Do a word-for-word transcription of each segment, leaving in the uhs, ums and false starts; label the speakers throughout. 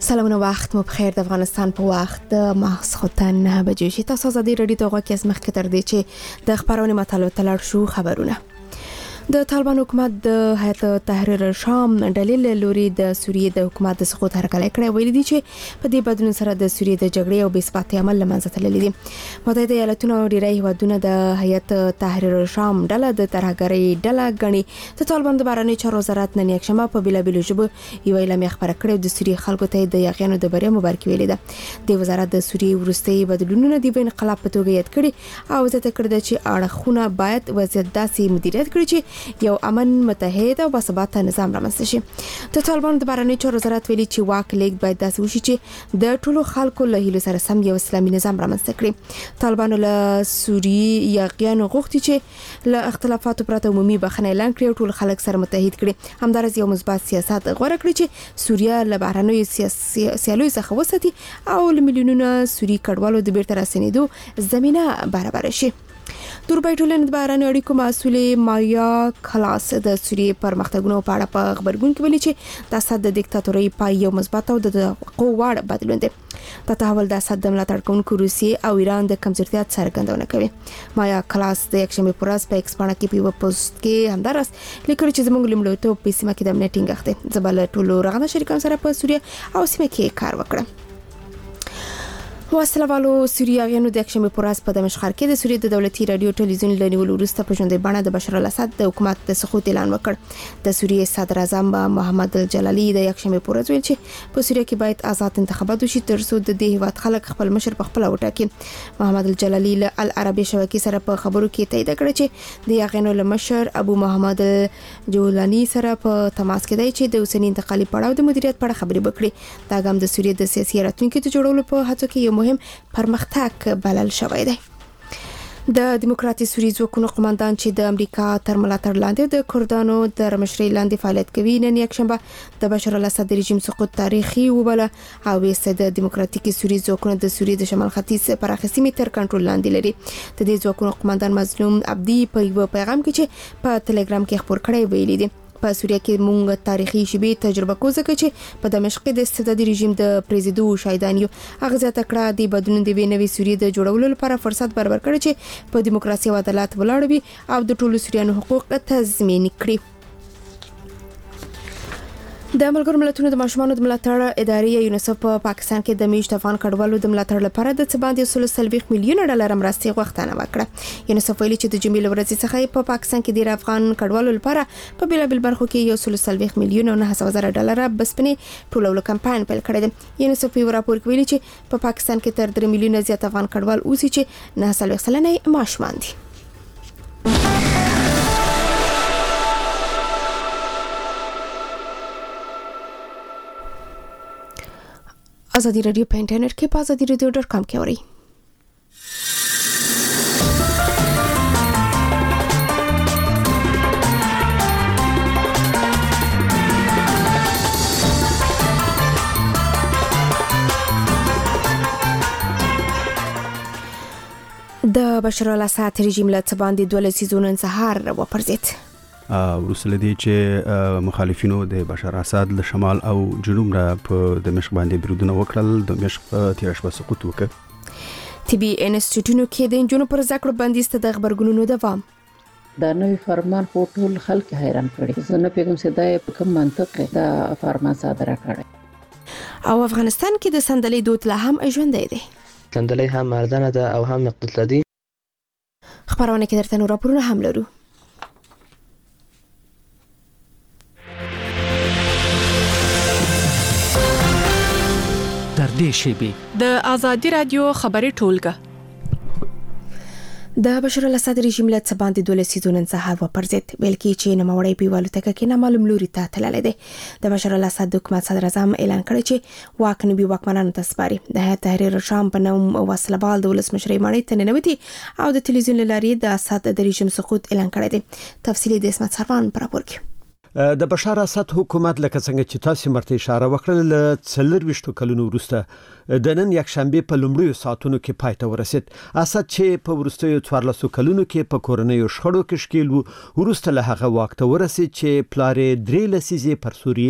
Speaker 1: سلامونه وخت مو بخیر د افغانستان په وخت د ماسخوتن نه بجې شي تاسو ازادي رادیو ته غوښتل چې مخکې تر دې چې د خبرونې مطالعه تلل شو خبرونه د طالبان حکومت د هیئت تحریر شام ډلې لوري د سوریې د حکومت د سقوط هرکلی کړی ویل دي چې په دې بدلون سره د سوریې د جګړې او بې ثباتۍ عمل له منځه تللی دي. متحده ایالاتونه او ډیری هیوادونه د هیئت تحریر شام ډله د ترهګرۍ ډله ګڼي. د طالبان د بهرنیو چارو وزارت نن یکشنبه په بېلابېلو ژبو یوه اعلامیه خپره کړې او د سوریې خلکو ته د یاغیانو د بریا مبارکي ویلې ده. د وزارت د سوریې وروستي بدلونونه د انقلاب په توګه یاد کړي او زیاته کړې ده چې اړخونه باید وضعیت داسې مدیریت کړي چې یو امن متحد او باثباته نظام رامنځته شي. د طالبان د بهرنیو چارو وزارت ویلي چې واک لیږد باید داسې وشي چې د ټولو خلکو له هیلو سره سم یو اسلامي نظام رامنځته کړي. طالبانو له سوریې یاغیانو غوښتي چې له اختلافاتو پرته عمومي بخښنه اعلان کړي او ټول خلک سره متحد کړي. همدارس یو مثبت سیاست غوره کړي چې سوریه له بهرنیو سیالیو څخه وساتي او له میلیونونو سوري کډوالو د بیرته راستنېدو زمينه برابر شي. دوربای ټولنې د بهرنیو اړیکو مسؤلې مایا کلاس د سوریې پرمختګونو په اړه په خبرګون کې ویلي چې د اسد د دیکتاتورۍ پای یو مثبت او د توقع وړ بدلون دی. دا تحول د اسد د ملاتړ کوونکو روسیې او ایران د کمزورتیا څرګندونه کوي. مایا کلاس د یکشنبه پر ورځ په ایکس باندې کې په پوسټ کې همدارس لیکلي چې زموږ لومړیتوب په سیمه کې د امنیت ټینګښت دی. زبل ټولو رغنده شریکانو سره په سوریه او سیمه کې کار وکړه. وسلوالو سوریاویانو د یکشنبه پر ورځ په دمشق کې د سوریې د دولتي رادیو ټلویزیون له نیولو وروسته په ژوندۍ بڼه د بشار الاسد د حکومت د سقوط اعلان وکړ. د سوریې صدر اعظم محمد الجلالی د یکشنبه پر ورځ ویل چې په سوریه کې باید آزاد انتخابات وشي ترڅو د دې هیواد خلک خپل مشر په خپل وټاکي. محمد الجلالی له العربي شبکې سره په خبرو کې تایید کړ چې د یاغینو له مشر ابو محمد جولانی سره په تماس کې دی چې د اوسنی انتقالي پړاو د مدیریت په اړه خبرې وکړي. دا ګام د سوریې د سیاسي راتلونکي د جوړولو په هڅو کې یو مهم پرمختګ بلل شوی دی. د دیموکراتیک سوریې ځواکونو قوماندان چې د امریکا تر ملاتړ لاندې د کردانو د مشرۍ لاندې فعالیت کوي نن یکشنبه د بشار الاسد رژیم سقوط تاریخي وبله او ویسته د دیموکراتیک سوریې ځواکونو د سوریې د شمال ختیځ پراخه سیمې تر کنټرول لاندې لري. د دې ځواکونو قوماندان مظلوم عبدي په یو پیغام کې چې په ټلګرام کې خبر کړی ویلي دی په سوریه کې مونږ تاریخي شیبې تجربه کوزه چې په دمشق د استبدادي رژیم د پریزیدو شایدانیو هغه ځات کړه د بدلون د وینوي سوریې د جوړولو لپاره فرصت برابر کړي چې په دیموکراسي او عدالت ولاړ وي او د ټولو سوریانو حقوق تضمین کړي. د ملګرو ملتونو د ماشومانو د ملاتړ ادارې یونیسف په پاکستان کې د میشت افغان کډوالو د ملاتړ لپاره د څه باندې سل سلويخ میلیون ډالر مرستې غوښتنه وکړه. یونیسف ویلي چې د جمیل ورځ څخه په پاکستان کې د افغان کډوالو لپاره په بیلابل برخو کې یو سل سلويخ میلیون او نه هزار ډالر بسپنې ټولولو کمپاین پیل کړی دی. یونیسف په راپور کې ویلي چې په پاکستان کې تر درې میلیون زیات افغان کډوال اوسي چې نه سلويخ سلنه ماشومان دي. ازادي رادیو په انټرنیټ کې په ازادي رادیو ډاټ کام کې اورئ. د بشار الاسد رژیم له څه باندې دوه لسیزونه انتحار وپرځید.
Speaker 2: ورسله دي چې مخالفینو د بشار اسد له شمال او جنوب را په دمشق باندې برودونه وکړل. د دمشق په تیر شپه سقوط وکړ.
Speaker 1: طبي انسټیټیوټونو کې د انجونو پر زده کړو بندیز د خبرګونونو دوام.
Speaker 3: دا نوې فرمان په ټول خلک حیران کړي. زه نه پیغام سیدای په کوم منطق دا فرمان صادره کړي.
Speaker 1: او افغانستان کې د سندلې دود لا هم ژوندی دی.
Speaker 4: سندلې هم ارزانه ده او هم اقتصادي.
Speaker 1: خبرونه کې درته نور راپورونه هم لرو.
Speaker 5: د ازادي رادیو خبري ټولګه.
Speaker 1: د بشار الاسد رژیم له څه باندې دوه لسیزونه انتحار وپرځید. ویل کې چې نوموړی په والوتکه کې نامعلوم لوري ته تللی دی. د بشار الاسد حکومت صدر اعظم اعلان کړی چې واک نوي واکمنانو ته سپاري. د هیئت تحریر شام په نوم وسلبال د ولسمشرۍ ماڼۍ ته ننوتي او د تلویزیون له لارې د اسد د رژیم سقوط اعلان کړی دی. تفصیلي د اسمت سروان پر راپور کې.
Speaker 6: د بشار اسد حکومت لکه څنګه چې تاسو مرته اشاره وکړه ل څلور وشتو کلونو وروسته د نن یک شنبه په لومړیو ساعتونو کې پای ته ورسید. اسد چې په وروستیو څوارلسو کلونو کې په کورنیو شخړو کې شکیل وو وروسته له هغه وخت ورسید چې پلار درې لسیزې پر سوریې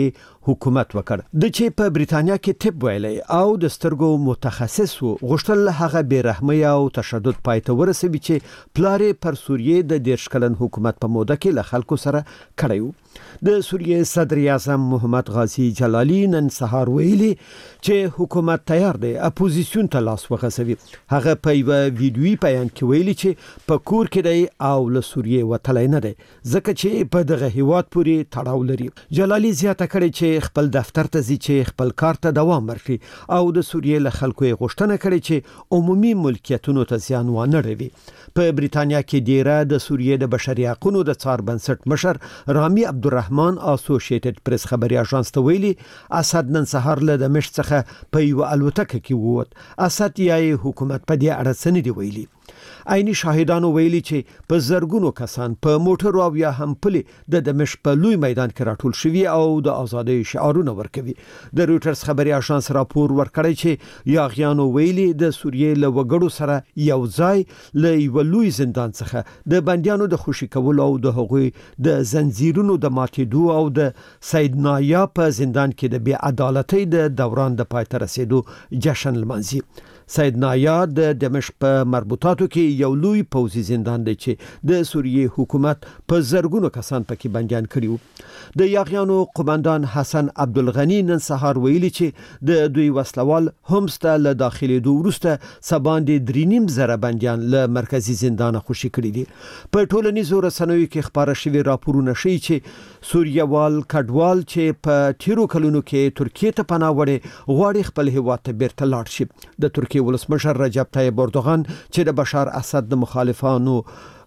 Speaker 6: حکومت وکړ. د چې په بریتانیا کې طب ویلي او د سترګو متخصص وو غوښتل هغه بیرحمي او تشدد پایته ورسوي چې پلارې پر سوریې د دیرش کلن حکومت په موده کې له خلکو سره کړی و. د سوریې صدر اعظم محمد غازی جلالی نن سهار ویلي چې حکومت تیار دی اپوزیسیون ته لاس وغځوي. هغه په یو ویډیوي بیان کې ویلي چې په کور کې دی او له سوریې وتلی نه دی ځکه چې په دغه هیواد پورې تړاو لري. جلالی زیاته کړې چې خپل دفتر ته ځي چې خپل کار ته دوام ورکړي او د سوریې له خلکو یې غوښتنه کړې چې عمومي ملکیتونو ته زیان ونه رسوي. په بریتانیا کې ډیره د سوریې د بشري حقوقو د څار بنسټ مشر رامي عبدالرحمن اسوسییټډ پریس خبري اژانس ته ویلي اسد نن سهار له دمشق څخه په یو الوتکه کې ووت. اسد یې حکومت په دې اړه څه نه دی ویلي. عیني شاهدانو ویلي چې په زرګونو کسان په موټر او یا هم پلي د دمشق په لوی میدان کې راټول شوي او د ازادۍ شعارونه ورکوي. د رويټرز خبري اژانس راپور ورکړی چې یاغیانو ویلي د سوریې له وګړو سره یو ځای له یو لوی زندان څخه د بنديانو د خوشي کولو او د هغوی د زنجیرونو د ماتېدو او د سید نایا په زندان کې د بې عدالتۍ د دوران د پای ته رسیدو جشن لمانځي. سید نایا د دمشق په مربوطاتو کې یو لوی پوځي زندان دی چې د سوریې حکومت په زرګونو کسان پکې بنديان کړیو. د یاغیانو قومندان حسن عبدالغنی نن سهار ویلي چې د دوی وسلوال همس ته له داخلي دوه ورسته سباندې درینیم زره بنديان له مرکزی زندان خوشي کړی دي. په ټولنیزو رسنیو کې خبره شوی راپورونه ښیي چې سوریوال کډوال چې په تیرو کلونو کې ترکیه ته پناه وړي غواړي خپل هیواد ته بیرته لاړ شي. د ترکیه ولسمشر رجب طیب اردوغان چې د بشار اسد د مخالفانو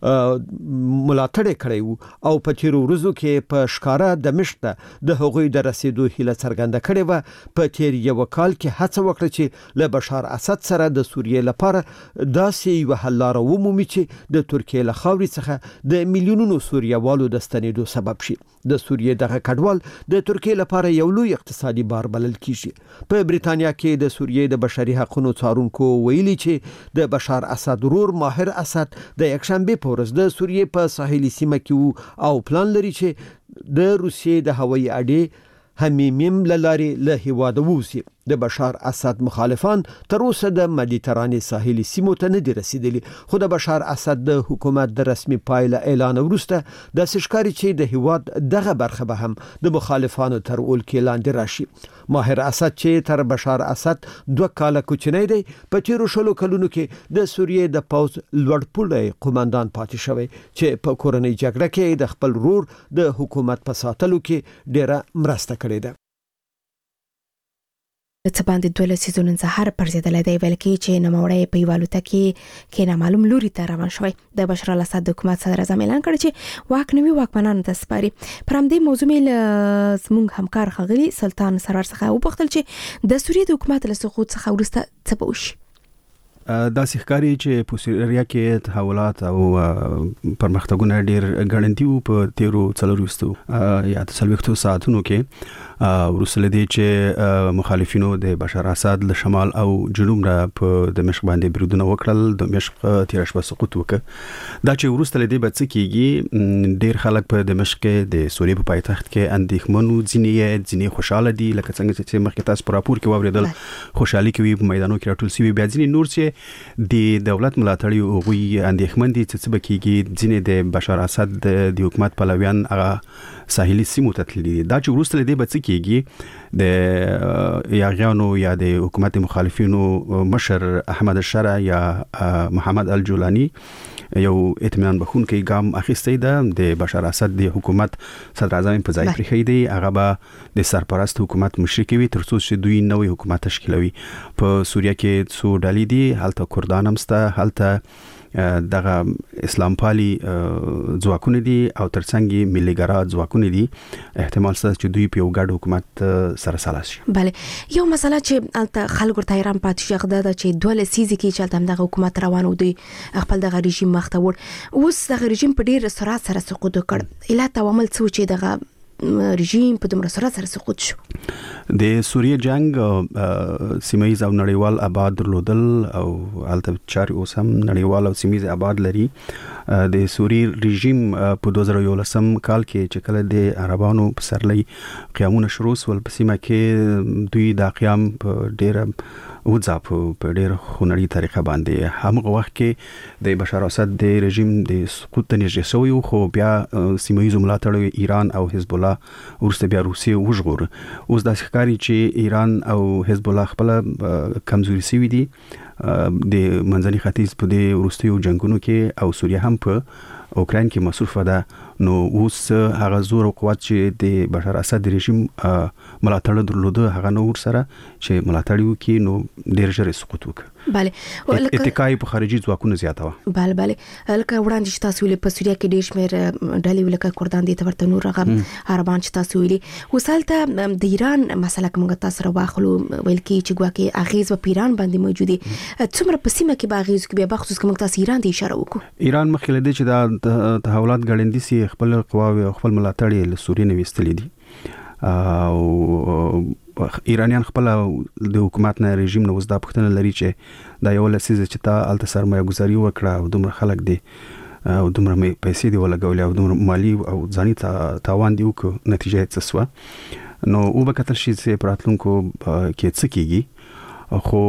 Speaker 6: ملاتړ کړی وو او په تیرو ورځو کې په ښکارا دمشق ته د هغوی د رسیدو هیله څرګنده کړې و. په تیر یو کال کې هڅه وکړه چې له بشار اسد سره د سوریې لپاره داسې یو حل لاره ومومي چې د ترکیه له خاورې څخه د میلیونونو سوریوالو د ستنېدو سبب شي. د سوریې دغه کډوال د ترکیه لپاره یو لوی اقتصادي بار بلل کیږي. په بریتانیا کې د سوریې د بشري حقوقو څارونکو ویلي چې د بشار اسد ورور ماهر اسد د یکشنبه ورځ د سوریې په ساحلي سیمه کې او پلان لري چې د روسیې د هوایي اډې همیم للاري له هیواده ووسی. د بشار اسد مخالفان تر اوسه د مدیترانې ساحلي سیمو ته نه دي رسیدلي. خو د بشار اسد د حکومت د رسمي پایله اعلان وروسته د سشکاري چې د هیواد دغه برخه به هم د مخالفانو تر اولکې لاندې راشي. ماهر اسد چې تر بشار اسد دوه کاله کوچنی دی په تیرو شلو کلونو کې د سوریې د پوز لوړپوړی قومندان پاتې شوی چې په کورنۍ جګړه کې د خپل رور د حکومت په ساتلو کې ډیره مرسته کړې ده.
Speaker 1: څه باندې دوه لسیزونه سهار پر زیاتله دی ویل کې چې نوموړی په یوالوته کې کې نامعلوم لوري ته روان شوی. د بشار الاسد د حکومت صدر اعظم اعلان کړ چې واک نوي واکمنانو ته سپاري. پر همدې موضوع مې زموږ همکار خغلی سلطان سرور څخه وپوښتل چې د سوریې د حکومت له سقوط څخه وروسته څه به وشي.
Speaker 2: دا ښکاري چې په سوریه کې تحولات او پرمختګونه ډیر غړندي وو په تیرو څلورستو یا څلوېښتو ساعتونو کې. ورسره دي چې مخالفینو د بشار اسد له شمال او جنوب را په دمشق باندې بریدونه وکړل. د دمشق تیر شپه سقوط وکړ. دا چې ورسره دي به څه کیږي ډیر خلک په دمشق کې د سوریې په پایتخت کې اندېښمنو ځینې ځینې خوشاله دي لکه څنګه چې مخکې تاسو په راپور کې واوریدل خوشحالي کوي په میدانونو کې راټول شوي. بیا ځینې نور چې د دولت ملاتړي او غوي اندېښمن دي چې څه به کیږي. ځینې د بشار اسد د حکومت پلویان هغه ساحلي سیمو ته تللي. دا چې ورسره دي به څه کیږي د یاغیانو یا د حکومت مخالفینو مشر احمد الشرع یا محمد الجولانی یو اطمینان بخونکي ګام اخیستی ده. د بشار اسد د حکومت صدر اعظم په ځای پرېښی دی. هغه به د سرپرست حکومت مشري کوي تر څو چې دوی نوې حکومت تشکیلوي. په سوریه کې څو ډلې دي. هلته کردان هم شته، هلته دغه اسلام پالي ځواکونه دي او ترڅنګ ملي ګرا ځواکونه دي. احتمال شته چې دوی په یو ګډ حکومت سره سلا شي.
Speaker 1: بله یو مسله چې البته خلکو ته ایران پاتې شي ده چې دوه لسیزې کې چې دغه حکومت روان و دی خپل دغه رژیم مخ ته وړ. اوس دغه رژیم په ډیر سرعت سره سقوط وکړ. علت او عامل څه چې دغه رژیم په دومره سرعت سره سقوط شو؟
Speaker 2: د سوریه جنگ سیمایي او نړیوال آباد درلودل او البته چاري اوس هم نړیوال او سیمایي آباد لري. د سوریه رژیم په دوه زره یولسم کال کې چې کله د عربانو په سرلۍ قیامونه شروع ول په سیمه کې دوی د قیام په ډیره وځاپ په ډیره خونړی طریقه باندې هغه وخت کې د بشار اسد د رژیم د سقوط نږدې شوی خو بیا سیمایي ملاتړ ایران او حزب الله ورسته بیا روسیه وژغور. اوس د ښکاری چې ایران او حزب الله خپل کمزوري سوي دي د منځني ختیځ په د روسیو جنگونو کې او سوریه هم په اوکراین کې مصروفه ده. نو اوس هغه زور او قوت چې د بشار اسد رژیم ملاتړ درلوده هغه نور سره چې ملاتړ وکي نو ډیر ژر سقوط وکړي.
Speaker 1: bale
Speaker 2: اتکای په خارجي ځواکونو زیاته و.
Speaker 1: bale bale لکه وړاندې چې تاسو ویلي په سوریه کې ډیر شمېر ډلې ولکه کردان دي ته ورته نور هغه عربان چې تاسو ویلي وسالته د ایران مسله کومه تاسو را واخلو ویل کی چې ګواکې اغیز په ایران باندې موجودي څومره په سیمه کې باغیز کې بیا بخصوص کوم تاسو ایران ته اشاره وکړو.
Speaker 2: ایران مخکې لدی چې د تحولات غړندې سي خپل قواوي او خپل ملاتړ له سوریه نه وستلې دي او ایرانیان خپل د حکومت نه رژیم نه وزدا پښتنه لري چې دا یو لسیزه چې تا الته سرمایه گذاري وکړه او دومره خلک دي او دومره پیسې دی ولګولې او دومره مالی او ځاني تاوان دی وک نتیجه څه سو نو او به کتل شي چې پراتلونکو کې څه کیږي خو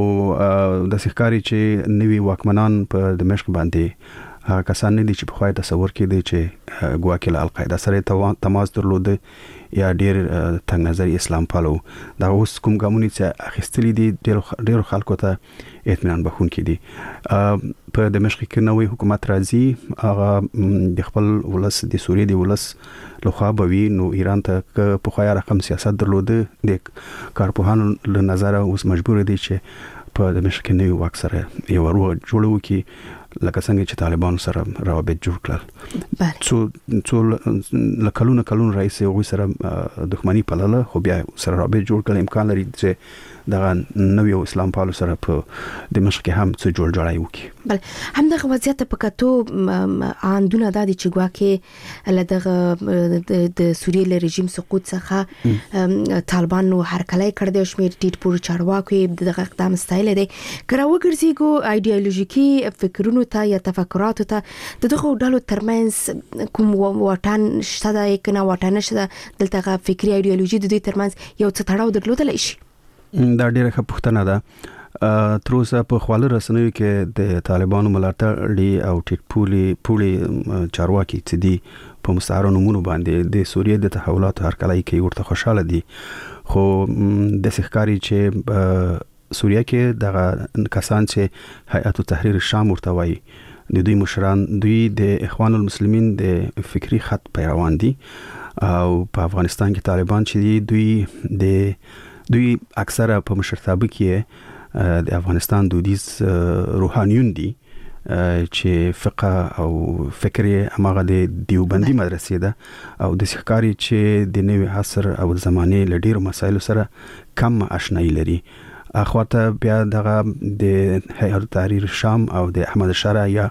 Speaker 2: د ښکاری چې نوی واکمنان په دمشق باندې هغه کسان نه دي چې په خوای تصور کې دي چې ګواکې له القاعده سره تماس درلوده یا ډیر تنگ نظر اسلام پالو دا اوس کوم ګامونی چې اخیستلې دي ډیر ډیر خلکو ته اطمینان بخون کې دي. په دمشق کې نوې حکومت راځي هغه د خپل ولس د سوریې د ولس لخوا بوي نو ایران ته په خوای رقم سیاست درلوده د کارپوهانو له نظر اوس مجبور دي چې په دمشق کې نوې واک سره یو ورو جوړو کې لکه څنګه چې طالبان سره روابط جوړ کړل. څو څو لکلونه کلون رئیس او سره دښمنی پلاله خو بیا سره روابط جوړ کړل امکان لري چې دا نوې اسلام پالو سره په دمشق کې هم څه جوړ جوړای وکي.
Speaker 1: بل همدغه وضعیت په کتو اندونه د چې ګواکې لدغه د سوریې له رژیم سقوط څخه طالبان نو هر کله کړ د شمیر ټیټ پور چارواکي دغه اقدام ستایل دي کراو ګرځيګو ایدئولوژیکي فکرونو ته یا تفکراتو ته دغه ډلو ترمنځ کوم واټن شته د کنه واټن شته دلته فکری ایدئولوژي د دې ترمنځ یو څه تړاو درلودل شي.
Speaker 2: دا ډیره ښه پوښتنه ده. تر اوسه په خواله رسنیو کې د طالبانو ملاتړ او ټیټ پولي پولي چارواکي چې دي په مستعارو نمونه باندې د سوریې د تحولات هر کله کې ورته خوشاله دي خو د ښکاری چې سوریه کې دغه کسان چې هیئت تحریر شام ورته وایي د دوی مشران دوی د اخوان المسلمین د فکری خط پیروان دي او په افغانستان کې طالبان چې دي دوی د دوی اکثره په مشرتابه کې د افغانستان دودیز روحانیون دي چې فقه او فکر امغه د دیوبندي مدرسې ده او د ښکاری چې د نوې عصر او زمانه لډیر مسایل سره کم آشنایی لري. اخواته بیا دغه د هیئت تحریر شام او د احمد شرع یا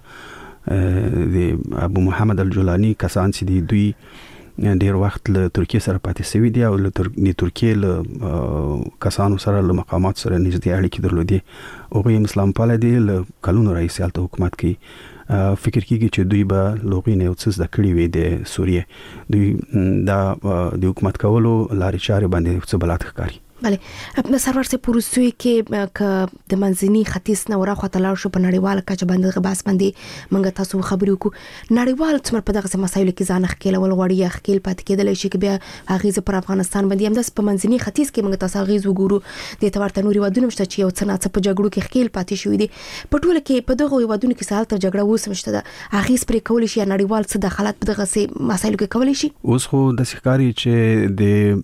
Speaker 2: د ابو محمد الجولانی کسان چې دی دوی ډیر وخت له ترکیه سره پاتې شوی دی او له ترکیه له کسانو سره له مقامات سره نږدې اړیکې درلودي او غوښم اسلام پاله دی له کلونو رئیس الته حکومت کوي فکر کیږي چې دوی به لوغینه او څه د کړی وي د سوریه دوی دا د حکومت کولو لارې چارې باندې څه بلات ښکاري.
Speaker 1: بله سرور سه پروسوي کې ک د منځني ختیځ نه ورا خاطر لاړ شو په نړیواله کچه باندې غباس باندې منګه تاسو خبرې وکړو نړیوال څومره په دغه مسایلو کې ځان خکېل ول غوړی خکېل پات کېدل شي کې بیا اغیز پر افغانستان باندې هم د په منځني ختیځ کې منګه تاسو اغیز وګورو د تورته نوري ودونه مشته چې یو څه نه څه په جګړو کې خکېل پاتې شوې دي په ټوله کې په دغه ودونه کې سالته جګړه وسمشته ده اغیز پر کول شي نړیوال څه دخلت په دغه مسایلو کې کول شي. اوس
Speaker 2: خو د ښکاری چې د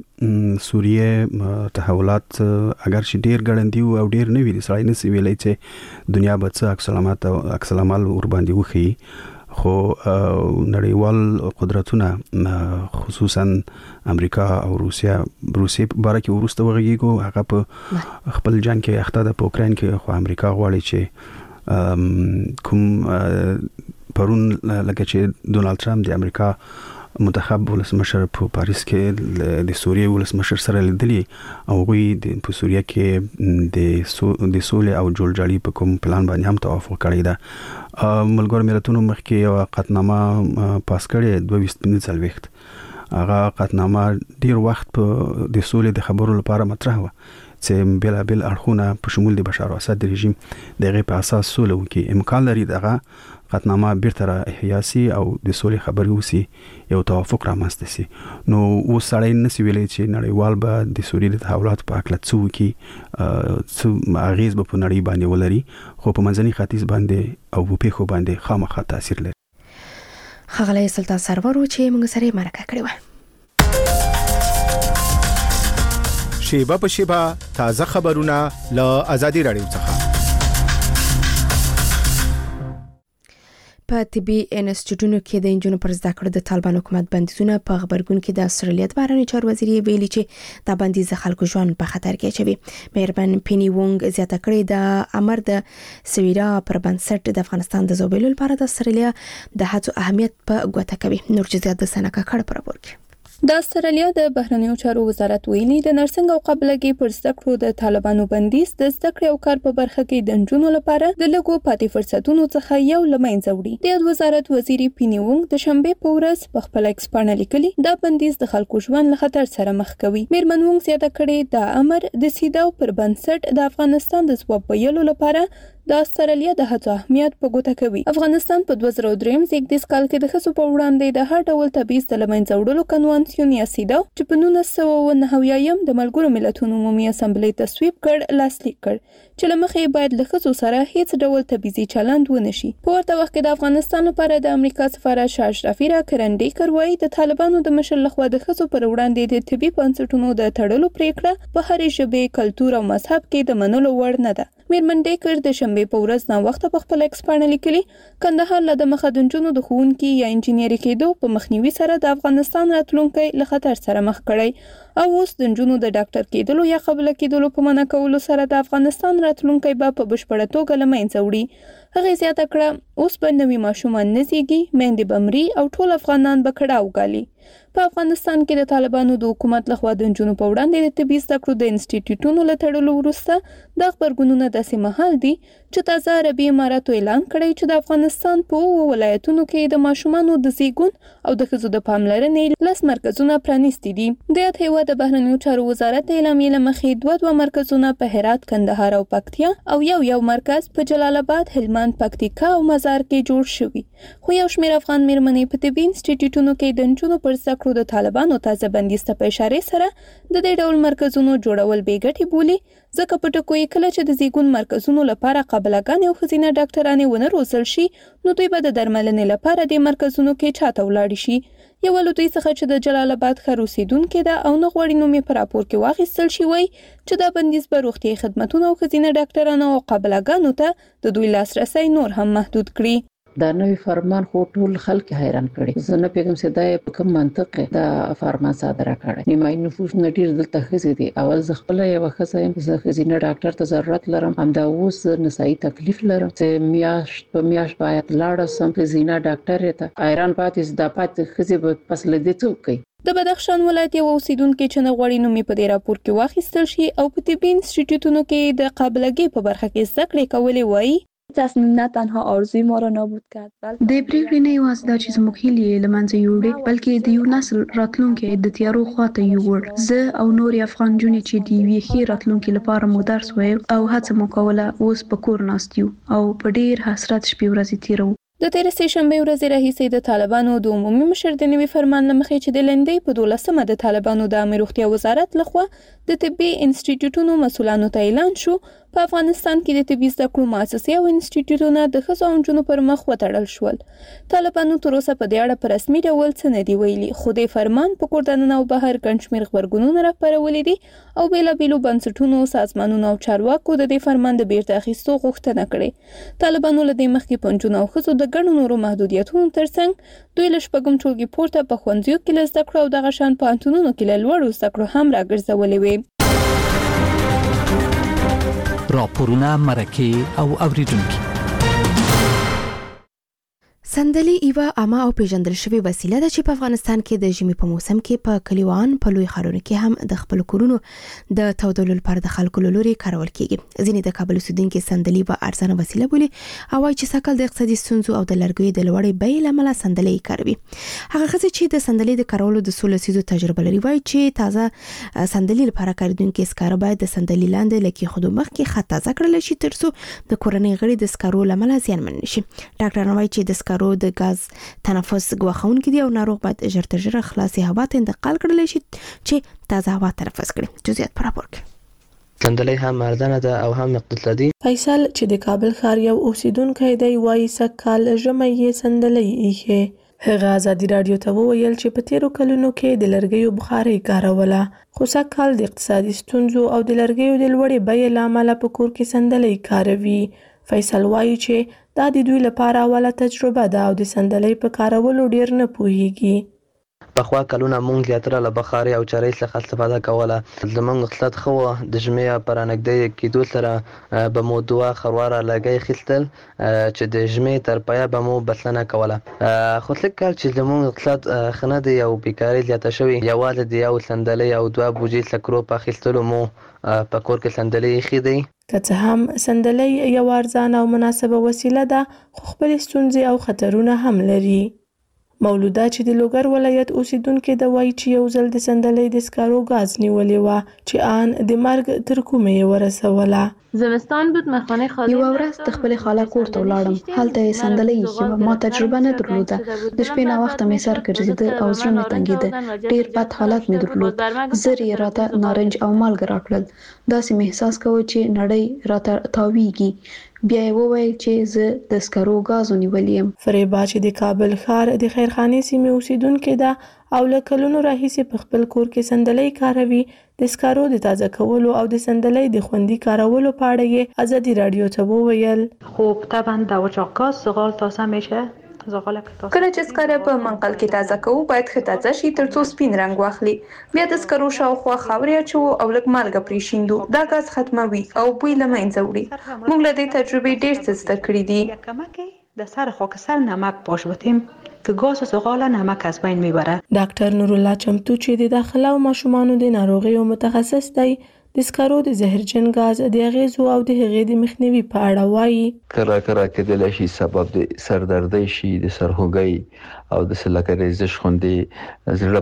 Speaker 2: سوریه تحولات اگر چې ډیر ګړندی او ډیر نوی دي سړی نسی ویلای چې دنیا به څه عکس العمل او عکس العمل ور باندې وخی خو نړیوال قدرتونه خصوصا امریکا او روسیا روسي باره کې ورسته وغږیږي هغه په خپل جنگ کې اخته ده په اوکراین کې خو امریکا غواړي چې کوم پرون لکه چې ډونالد ټرمپ د امریکا منتخب ولسمشر په پاریس کې د سوریې ولسمشر سره لیدلی او غوی د په سوریه کې د سو د سولې او جوړجاړي په کوم پلان باندې هم توافق کړی دا ملګرو ملتونو مخکې یو قطنامه پاس کړې دوه ویشت پنځه څلوېښت هغه قطنامه ډیر وخت په د سولې د خبرو لپاره مطرح و چې بلا بل اړخونه په شمول د بشار اسد رژیم دغه په اساس سولې وکي امکان لري دغه قطنامه بیرته را احیا سي او د سولې خبرې وسی یو توافق رامنځته سي نو و سړی نسی ویلې چې نړیوال به د سولې د تحولات په اړه څه وکي څه اغیز به په نړۍ باندې ولري خو په منځني ختیځ باندې او په خو باندې خامخا تاثیر لري
Speaker 1: خغلی سلطان سرور چې موږ سره مرکه کړې و
Speaker 7: شیبه په شیبه تازه خبرونه له آزادي رادیو څخه
Speaker 1: په طبي انسټیټیوټونو کې د انجونو پر زده کړو د طالبان حکومت بندیزونه په خبرګون کې د استرالیا د بهرنی چارو وزیر ویلي چې دا بندیز خلکو ژوند په خطر کې اچوي مهربان پینی وونګ زیاته کړې د امر د سویرا پر بنسټ د افغانستان د زوبېلو لپاره د استرالیا د هڅو اهمیت په ګوته کوي نور جزئیات د سنکه کړه پر ورکړي
Speaker 8: د استرالیا د بهرنیو چارو وزارت ویلي د نرسنګ او قابلګي پر زده کړو د طالبانو بندیز د زده کړې او کار په برخه کې د انجونو لپاره د لګو پاتې فرصتونو څخه یو لمنځه وړي د وزارت وزیر پینی وونګ د شنبه په ورځ په خپل ایکس باندې لیکلي دا بندیز د خلکو ژوند له خطر سره مخ کوي میرمن وونګ زیاته کړې د امر د سیداو پر بنسټ د افغانستان د ځواب ویلو لپاره د استرالیا د هڅو اهمیت په ګوته کوي افغانستان په دوه زره درې زیږدیز کال کې د خصو په وړاندې د هر ډول تبعیض د لمنځه وړلو کنوانسیون یا سیدا چې په نولس سوه اوه نهه یم د ملګرو ملتونو عمومي اسامبلې تصویب کړ لاسلیک کړ چې لمخې باید له خصو سره هیڅ ډول تبعیضي چلند ونه شي په ورته وخت کې د افغانستان لپاره د امریکا سفارت شاه اشرفي را کرنډي کوي د طالبانو د مشر لخوا د خصو پر وړاندې د طبي بنسټونو د تړلو پریکړه په هرې ژبې کلتور او مذهب کې د منلو وړ نه ده میرمن ډیکر د شنبه په ورځ نا وخت په خپل ایکس باندې لیکلي کندهار له د مخدنجونو د ښوونکي یا انجینری کېدو په مخنیوي سره د افغانستان راتلونکي له خطر سره مخ کړي او اوس د انجونو د ډاکټر کېدلو یا قبول کېدلو په منع کولو سره د افغانستان راتلونکي به په بشپړه توګه له منځه وړي هغه زیاته کړه اوس په نوي ماشومان نزيږي مېندې بمري او ټول افغانان به کړه وګالي په افغانستان کې د طالبانو د حکومت لخوا د انجونو په وړاندې د طبي زده کړو د انسټیټیوټونو له تړلو وروسته د خبرګونونو داسې مهال دي چې تازه عربي اماراتو اعلان کړی چې د افغانستان په اووه ولایتونو کې د ماشومانو د زیږون او د ښځو د پاملرنې لس مرکزونه پرانیستي دي د یاد هیواد د بهرنیو چارو وزارت اعلامیې له مخې دوه دوه مرکزونه په هرات کندهار او پکتیا او یو یو مرکز په جلال آباد هلمند پکتیکا او مزار کې جوړ شوی خو یو شمېر افغان میرمنې په طبي انسټیټیوټونو کې د انجونو پر زده کړو د طالبانو تازه بندیز ته په اشاره سره د دې ډول مرکزونو جوړول بې ګټې بولي ځکه په ټکو یې کله چې د زیږون مرکزونو لپاره قابلګانې او ښځینه ډاکټرانې ونه روزل شي نو دوی به د درملنې لپاره د مرکزونو کې چاته ولاړ شي یو له دوی څخه چې د جلال آباد ښار اوسیدونکې ده او نه غواړي نوم یې په راپور کې واخیستل شي وایي چې دا بندیز به روغتیایي خدمتونه او ښځینه ډاکټرانو او قابلګانو ته د دوی لاسرسی نور هم محدود کړي
Speaker 3: دا نوې فرمان خو ټول خلک حیران کړي زه نه پیغام سي دا په کوم منطق دا فرمان صادره کړی نیمای نفوس نه ډیر دلته خزي دي اول ز خپل یو خزایم زه خزینه ډاکټر ته ضرورت لرم هم دا اوس نسایي تکلیف لرم چې میاش په میاش باید لاړ سم خزینه ډاکټر ته ایران پاتې د پاتې خزي په فصل دي څوکي
Speaker 8: د بدخشان ولایت یو اوسیدونکو چې نه غوړي نومي په دې راپور کې واخیستل شي او په طبي انسټیټیوټونو کې د قابلګي په برخه کې زده کړې کولې وایي
Speaker 9: تصمیم نه تنها آرزوی ما را نابود کرد بلکې
Speaker 10: د پریکړې نه یوازې دا چې زموږ هیلې له منځه یوړې بلکې د یو نسل راتلونکي د تیارو خواته یوړ زه او نور افغان جونې چې د یوې ښې راتلونکي لپاره مو درس ویل او هڅه مو کوله اوس په کور ناست یو او په ډیر حسرت شپې ورځې تیرو
Speaker 8: د تیر سه شنبه ورځ راهیسې د طالبانو د عمومي مشر د نوي فرمان لمخې چې د لندې په دولسمه د طالبانو د امر روغتیا وزارت لخوا د طبي انسټیټیوټونو مسولانو ته اعلان شو په افغانستان کې د طبي زده کړو مؤسسې او انسټیټیوټونه د ښځو او نجونو پر مخ وتړل شول طالبانو تر اوسه په دې اړه په رسمي ډول څه نه دی ویلي خو د فرمان په کور دننه او بهر ګڼ شمېر غبرګونونه راپارولي دي او بېلابېلو بنسټونو سازمانونو او چارواکو د دې فرمان د بیرته اخیستو غوښتنه کړې طالبانو له دې مخکې په نجونو او ښځو د ګڼو نورو محدودیتونو ترڅنګ دوی له شپږم ټولګي پورته په ښوونځیو کې له زده کړو او دغه شان پوهنتونونو کې له لوړو زده کړو هم راګرځولې وې
Speaker 11: راپورونه مرکه او اوریدونکو
Speaker 1: صندلي یوه عامه او پیژندل شوې وسیله ده چې په افغانستان کې د ژمي په موسم کې په کلیوان په لوی ښارونو کې هم د خپل کورونو د تودولو لپاره د خلکو له لوري کارول کیږي. ځینې د کابل اوسیدونکو صندلي په ارزانه وسیله بولي او وايي چې سکل د اقتصادي ستونزو او د لرګیو د لوړې بیې له امله صندلي کاروي. هغه ښځې چې د صندلي د کارولو د څو لسیزو تجربه لري وايي چې تازه صندلي لپاره کاروونکي سکاره باید د صندلي لاندې لکه خودو مخکې خط تازه کړل شي ترڅو د کورنۍ غړي د سکارو له امله زیانمن نشي. ډاکټر نوای چې د سکارو د غاز تنفس غواخونکي دي او ناروغ باید ژر تر ژره خلاصي هوا ته انتقال کړل شي چې تازه هوا تنفس کړي. جزئیات پر راپور کې
Speaker 4: صندلي هم ارزانه ده او هم اقتصادي.
Speaker 11: فیصل چې د کابل ښار یو اوسیدونکی دی وایي سکال ژمي یې صندلي ایښې. هغه ازادي رادیو ته وویل چې په تیرو کلونو کې د لرګیو بخاري کاروله خو سکال د اقتصادي ستونزو او د لرګیو د لوړې بیې له امله په کور کې صندلي کاروي. فیصل وایي چې دا د دوی لپاره اوله تجربه ده او د صندلي په کارولو ډیر نه پوهیږي.
Speaker 4: پخوا کلونه مونږ زیاتره له بخاري او چرۍ څخه استفاده کوله. زمونږ اقتصاد ښه و، د ژمي په رانږدې کېدو سره به مو دوه خرواره لرګي اخیستل چې د ژمي تر پایه به مو بسنه کوله. خو څه کال چې زمونږ اقتصاد ښه نه دی او بیکاري زیاته شوې، یوازې د یو صندلي او دوه بوجۍ سکرو په اخیستلو مو په کور کې صندلي ایښي دی.
Speaker 11: که څه هم صندلي یو ارزانه او مناسبه وسیله ده خو خپل ستونزې او خطرونه هم لري. مولوده چې د لوګر ولایت اوسیدونکې د وایي چې یو ځل د صندلي د سکارو غاز نیولې وه چې آن د مرګ تر کومه یې ورسوله.
Speaker 12: زمستان بود مخانه خالی.
Speaker 10: یو ورځ د خپل خاله کور ته ولاړم. هلته یې صندلي ایښې وه. ما تجربه نه درلوده. د شپې ناوخته مې سر ګرځېده او زړه مې تنګېده. ډېر بد حالت مې درلود. زر یې راته نارنج او مالګه راکړل. داسې مې احساس کوه چې نړۍ راته تاویږي. بیا یې وویل چې زه د سکرو غازو نیولې یم.
Speaker 11: فریبا چې د کابل ښار د خیرخانې سیمې اوسیدونکې ده او له کلونو راهیسې په خپل کور کې صندلي کاروي، د سکرو د تازه کولو او د صندلي د خوندي کارولو په اړه یې ازادي رادیو ته وویل.
Speaker 13: خب طبعا در اچاق گاز زغال تازه میشه.
Speaker 8: کله چې سکاره په منقل کې تازه کوو باید ښه تازه شي ترڅو سپین رنګ واخلي. بیا د سکرو شاوخوا خاورې اچوو او لږ مالګه پرې شیندو. دا غاز ختموي او بوی له منځه وړي. موږ له دې تجربې ډېر څه زده کړي دي.
Speaker 13: در سر خاکستر نمک باش بودیم که گاز و زغال نمک از بین میبره.
Speaker 11: ډاکټر نورالله چمتو چې د داخله او ماشومانو د ناروغیو متخصص دی د سکرو د زهرجن غاز د اغیزو او د هغې د مخنیوي په اړه وایي.
Speaker 14: کله کله کېدلی شي سبب د سردردۍ شي، د سرخوږۍ او د لکه ریزش غوندې زړه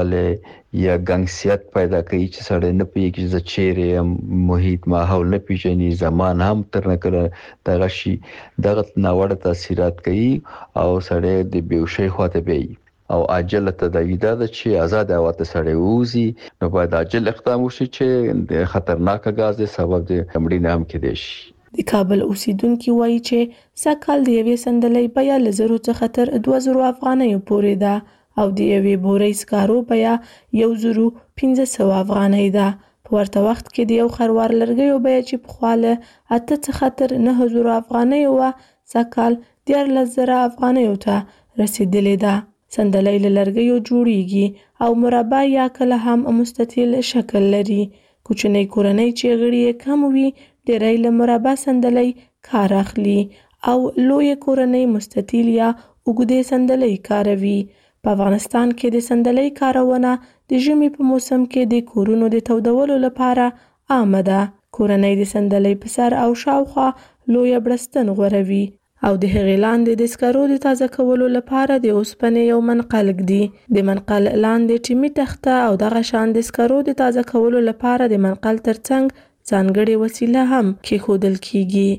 Speaker 14: بدوالی یا ګنګسیت پیدا کوي چې سړی نه پوهېږي چې زه چیرې یم، محیط ماحول نه پېژني، زمان هم تر نه کله دغه شي. دغه ناوړه تاثیرات کوي او سړی د بېهوشۍ خواته بیایي. او عاجل تداوی دا ده چې آزاد هوا ته سړی ووځي، نو باید عاجل اقدام وشي چې د خطرناکه غاز د سبب د مړینې هم کېدای شي.
Speaker 11: د کابل اوسیدونکي وایي چې سږ د یوې صندلۍ بیه له زرو څخه تر دوه زرو افغانیو پورې ده او د یوې بورۍ سکارو بیه یو زرو پنځه سوه افغانۍ ده. په ورته وخت کې د یو خروار لرګیو بیه چې پخوا له اته څخه تر نهه زرو افغانیو وه سږ کال دیارلس زره افغانیو ته رسېدلې ده. صندلۍ له لرګیو جوړیږي او مربع یا کله هم مستطیل شکل لري. کوچنۍ کورنۍ چې غړي یې کم وي ډېری له مربع صندلۍ کار اخلي او لویه کورنۍ مستطیل یا اوږدې صندلۍ کاروي. په افغانستان کې د صندلۍ کارونه د ژمي په موسم کې د کورونو د تودولو لپاره عامه ده. کورنۍ د صندلۍ په سر او شاوخوا لویه بړستن غوروي او د هغې لاندې د سکرو د تازه کولو لپاره د اوسپنې یو منقل ږدي. د منقل لاندې ټیمي تخته او دغه شان د سکرو د تازه کولو لپاره د منقل ترڅنګ ځانګړې وسیله هم کېښودل کیږي.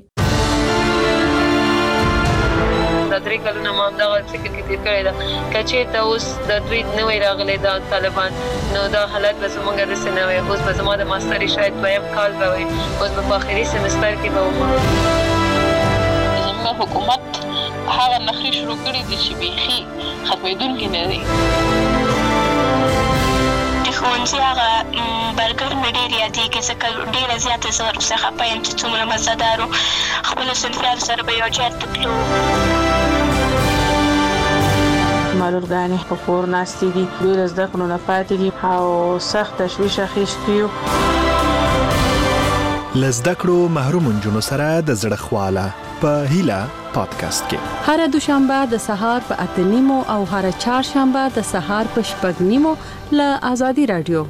Speaker 15: دا درې کلونه ما همدغه فکر کې تېر کړی ده که چېرته اوس د دوی نوی راغلی دا طالبان نو دا حالت به زموږ داسې نه وی. اوس به زما د ماستري شاید دویم کال به وی، اوس به په آخري سمستر کې به وم.
Speaker 16: حکومت هغه نخري شروع کړي دي چې بیخي ختمېدونکي نه دي.
Speaker 17: د ښوونځي هغه برګر مې ډېر یادېږي ځکه ډېره زیاته زه ورپسې خفه یم چې څومره مزهدار و. خپلو صنفیانو سره به یو جهت ته تلو.
Speaker 18: معلولګانې په کور ناستې دي، دوی له زده کړو نه پاتې دي او سخت تشویش اخیستی یو.
Speaker 7: له زده کړو محروم نجونو سره د زړه خواله په هیله پادکاسټ کې
Speaker 5: هر دوشنبه د سهار په اته نیمو او هر چهارشنبه د سهار په شپږ نیمو له آزادي رادیو.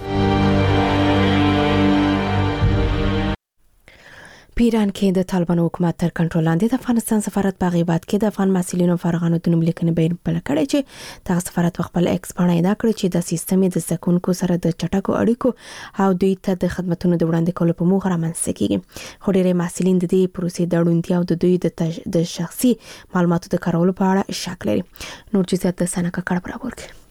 Speaker 1: په ایران کې د طالبانو حکومت تر کنټرول لاندې د افغانستان سفارت په غیبت کې د افغان مسؤلینو فارغانو د نوم لیکنې بیان بل کړی چې دغه سفارت خپل ایکس باندې دا کړی چې د سیستم د زکونکو سره د چټکو اړیکو او دوی ته د خدماتو د وړاندې کولو په موخه رامنځته کیږي. خو ډېری مسؤلین د دې پروسې د اړوندتیا او د دوی د تج... د شخصي معلوماتو د کارولو په اړه شک لري. نور جزئیات د سنکه کړه برابر کړي.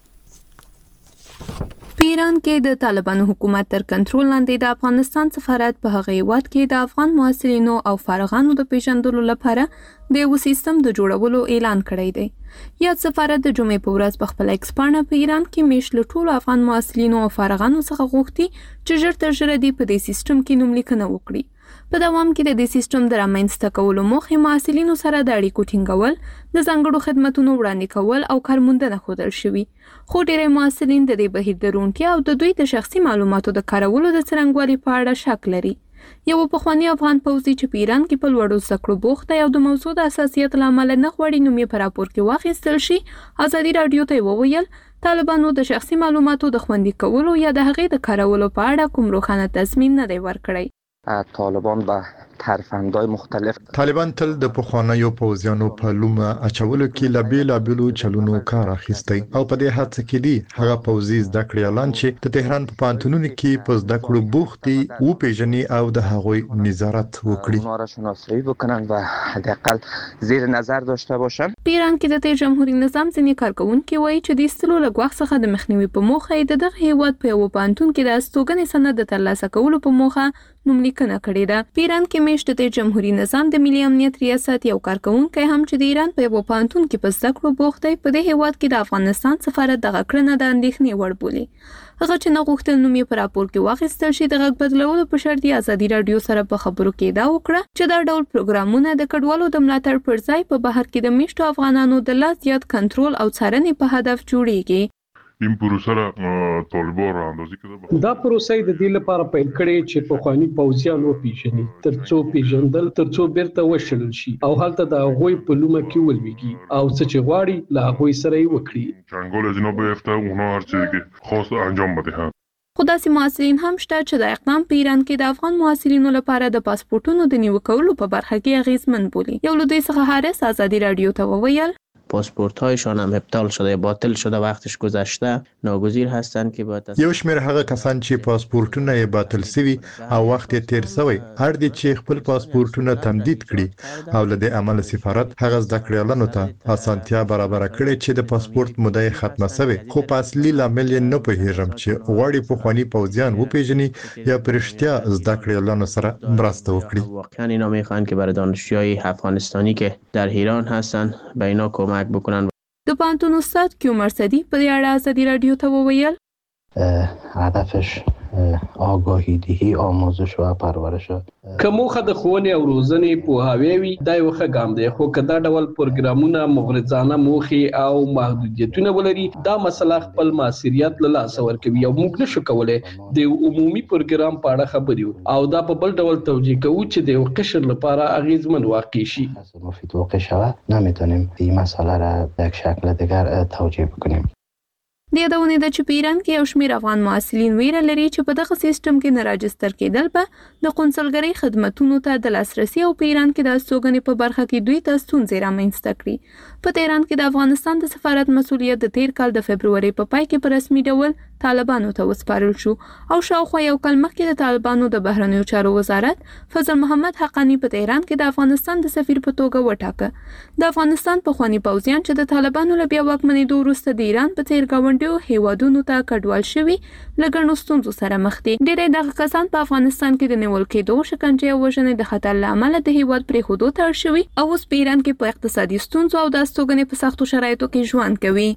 Speaker 8: په ایران کې د طالبانو حکومت تر کنټرول لاندې د افغانستان سفارت په هغه هیواد کې د افغان محصلینو او فارغانو د پیژندلو لپاره د یو سیستم د جوړولو اعلان کړی دی. یاد سفارت د جمعې په ورځ په خپل ایکس باندې په ایران کې میشل ټولو افغان محصلینو او فارغانو څخه غوښتي چې ژر تر ژره دې په دې سیستم کې نوم لیکنه وکړي. په دوام کې د دې سیستم د رامنځته کولو موخه محصلینو سره د اړیکو ټینګول، د ځانګړو خدماتو وړاندې کول او کارموندنه ښودل شوی. خو ډېری محصلین د دې بهیر د روڼتیا او د دوی د شخصي معلوماتو د کارولو د څرنګوالي په اړه شک لري. یو پخوانی افغان پوځي چې په ایران کې په لوړو زده کړو بوخت دی او د موضوع د حساسیت له امله نه غواړي نوم یې په راپور کې واخیستل شي، آزادي رادیو ته وویل طالبانو د شخصي معلوماتو د خوندي کولو یا د هغې د کارولو په اړه کوم روښانه تضمین نه دی ورکړی.
Speaker 19: طالبان به ترفندهای مختلف
Speaker 20: طالبان تل د پخوانیو پوځیانو په لومه اچولو کې لا بیلابیلو چلونو کار اخیستی او په دې هڅه کې دي هغه پوځي زده کړې اعلان چې د تهران په پانتونونو کې په زده کړو بوخت دي او پیژني او د هغوی نظارت وکړي،
Speaker 19: اونا را شناسایی بکنن و حداقل زیر نظر داشته باشن.
Speaker 8: په ایران کې د جمهوریت نظام ځینې کارکونکي وایي چې د استلو له غوښ څخه د مخنیوي په موخه د دغه هیواد په یو پانتون کې د استوګنې سند د ترلاسه کولو په موخه نوم لیکنه کړې ده. په ایران کې میشت د جمهوریت نظام د ملي امنیت ریاست یو کارکونکی هم چې د ایران په یو پانتون کې په زده کړو بوخت دی په دې هیواد کې د افغانستان سفارت دغه کړنه د اندېښنې وړ بولي. هغه چې نه غوښتل نوم یې په راپور کې واخیستل شي د غږ بدلولو په شرط یې ازادي رادیو سره په خبرو کې دا وکړه چې دا ډول پروګرامونه د کډوالو د ملاتړ پر ځای په بهر کې د میشتو افغانانو د لا زیات کنټرول او څارنې په هدف جوړیږي.
Speaker 21: این پروسه را طالبان را اندازی کده
Speaker 22: دا پروسه د دې لپاره پیل کړي چې په خواني پوځیانو پیژني ترڅو پیژندل ترڅو بیرته وشلل شي او هلته د غوي په لومه کې ولويږي او څه چې غواړي لا غوي سره یې وکړي.
Speaker 21: چنگال جناب افته اونا هر چیزی که خواست انجام بده.
Speaker 8: خو داسې محصلین هم شته چې د اقدام په ایران کې د افغان محصلینو لپاره د پاسپورتونو د نیو کولو په برخه کې اغیزمن بولي. یو له دوی څخه حارس آزادي رادیو ته وویل
Speaker 23: پاسپورت هایشان هم ابطال شده، باطل شده، وقتش گذشته، ناگزیر هستند که باید
Speaker 20: یو شمېر هغه کسان چې پاسپورتونه یې باطل شوي او وخت یې تیر شوی اړ دي چې خپل پاسپورتونه تمدید کړي او له دې عمل سفارت هغه زده کړیالانو ته اسانتیا برابر کړي چې د پاسپورت موده یې ختمه شوی، خو په اصلي لامل یې نه پوهیږم چې غواړي په خواني پوځیان وپیژني یا پرشتیا زده کړیالانو سره مرسته وکړي.
Speaker 23: واقعا اینا میخوان که برای دانشجوهای افغانستانی که در ایران هستن به اینا کمک بکنن.
Speaker 8: د پانتون استاد کیو مرصدی په دې اړه آزادي رادیو ته وویل
Speaker 24: هدفش آگاهی دهی، آموزش و پرورش.
Speaker 22: که موخه د ښوونې او روزنې پوهاوی وي دا یو ښه ګام دی، خو که دا ډول پروګرامونه مغرضانه موخې او محدودیتونه ولري دا مسله خپل مؤثریت له لاسه ورکوي او موږ نشو کولی د عمومي پروګرام په اړه خبرې وکړو او دا په بل ډول توجیه کوو چې د یو قشر لپاره اغیزمن واقع شي.
Speaker 24: مفید واقع شود نمیتونیم این مسئله را به یک شکل دیگر توجیه بکنیم.
Speaker 8: د یادونه ده چې په ایران کې یو شمېر افغان محصلین ویره لري چې په دغه سیستم کې نه راجستر کېدل به د قونسلګرۍ خدماتونو ته د لاسرسي او په ایران کې د استوګنې په برخه کې دوی ته ستونزې رامنځته کړي. په تهران کې د افغانستان د سفارت مسؤلیت د تیر کال د فبروري په پای کې په رسمي ډول طالبانو ته وسپارل شو او شاوخوا یو کال مخکې د طالبانو د بهرنیو چارو وزارت فضل محمد حقانی په تهران کې د افغانستان د سفیر په توګه وټاکه. د افغانستان پخواني پوځیان چې د طالبانو له بیا واکمنېدو وروسته د ایران په څېر ګاونډیو هیوادونو ته کډوال شوي له ګڼو ستونزو سره مخ دي. ډېری دغه کسان په افغانستان کې د نیول کېدو، شکنجې او وژنې د خطر له امله د هیواد پرېښودو ته اړ شوي او اوس په ایران کې په اقتصادي ستونزو او د استوګنې په سختو شرایطو کې ژوند کوي.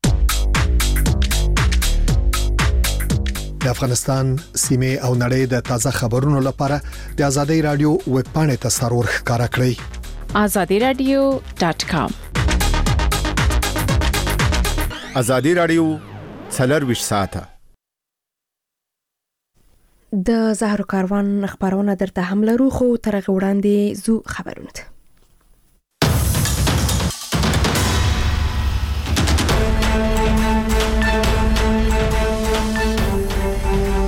Speaker 25: د افغانستان سیمه او نړۍ د تازه خبرونو لپاره د آزادۍ رادیو ویب پاڼې ته سرور ښکارا کړئ
Speaker 5: آزادي رادیو ډاټ کام.
Speaker 7: آزادي رادیو څلرویشت ساعته
Speaker 1: د زهرو کاروان خبرونه درته هم لرو، خو تر هغه وړاندې زو خبرونه